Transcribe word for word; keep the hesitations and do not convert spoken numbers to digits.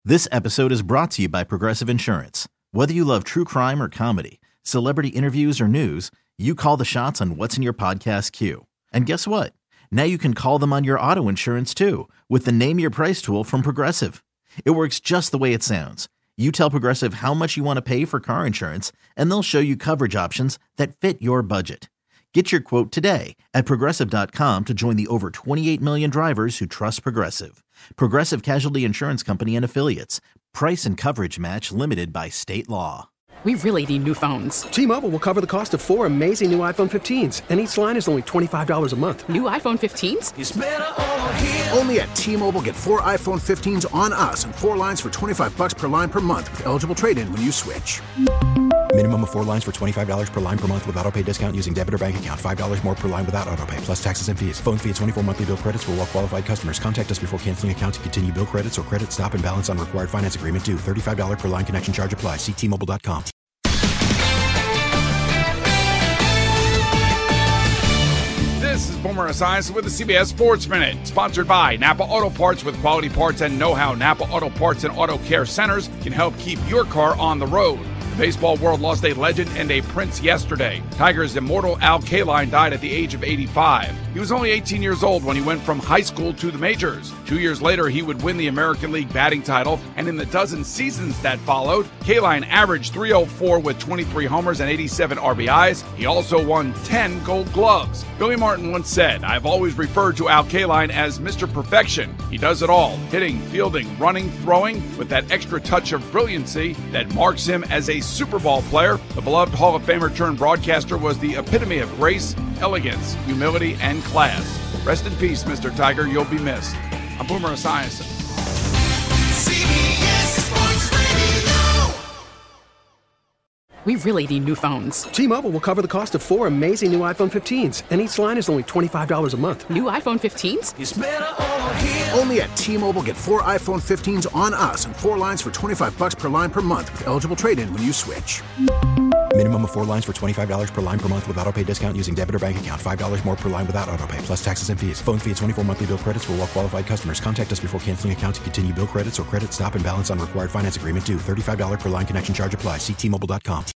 This episode is brought to you by Progressive Insurance. Whether you love true crime or comedy, celebrity interviews or news, you call the shots on what's in your podcast queue. And guess what? Now you can call them on your auto insurance too with the Name Your Price tool from Progressive. It works just the way it sounds. You tell Progressive how much you want to pay for car insurance, and they'll show you coverage options that fit your budget. Get your quote today at Progressive dot com to join the over twenty-eight million drivers who trust Progressive. Progressive Casualty Insurance Company and Affiliates. Price and coverage match limited by state law. We really need new phones. T-Mobile will cover the cost of four amazing new iPhone fifteens, and each line is only twenty-five dollars a month. New iPhone fifteens? It's better over here. Only at T-Mobile, get four iPhone fifteens on us and four lines for twenty-five bucks per line per month with eligible trade-in when you switch. Minimum of four lines for twenty-five dollars per line per month with autopay discount using debit or bank account. five dollars more per line without autopay, plus taxes and fees. Phone fee at twenty-four monthly bill credits for well-qualified customers. Contact us before canceling account to continue bill credits or credit stop and balance on required finance agreement due. thirty-five dollars per line connection charge applies. See T Mobile dot com. This is Boomer Esiason with the C B S Sports Minute, sponsored by Napa Auto Parts. With quality parts and know-how, Napa Auto Parts and Auto Care Centers can help keep your car on the road. The baseball world lost a legend and a prince yesterday. Tigers' immortal Al Kaline died at the age of eighty-five. He was only eighteen years old when he went from high school to the majors. Two years later, he would win the American League batting title, and in the dozen seasons that followed, Kaline averaged three oh four with twenty-three homers and eighty-seven R B Is. He also won ten Gold Gloves. Billy Martin once said, "I've always referred to Al Kaline as Mister Perfection. He does it all, hitting, fielding, running, throwing, with that extra touch of brilliancy that marks him as a Super Bowl player." The beloved Hall of Famer turned broadcaster was the epitome of grace, elegance, humility, and class. Rest in peace, Mister Tiger. You'll be missed. I'm Boomer Esiason. C B S Sports Radio. We really need new phones. T-Mobile will cover the cost of four amazing new iPhone fifteens, and each line is only twenty-five dollars a month. New iPhone fifteens? It's better over here. Only at T-Mobile, get four iPhone fifteens on us and four lines for twenty-five bucks per line per month with eligible trade-in when you switch. Minimum of four lines for twenty-five dollars per line per month with autopay discount using debit or bank account. five dollars more per line without autopay, plus taxes and fees. Phone fee at twenty-four monthly bill credits for well-qualified customers. Contact us before canceling account to continue bill credits or credit stop and balance on required finance agreement due. thirty-five dollars per line connection charge applies. See T Mobile dot com.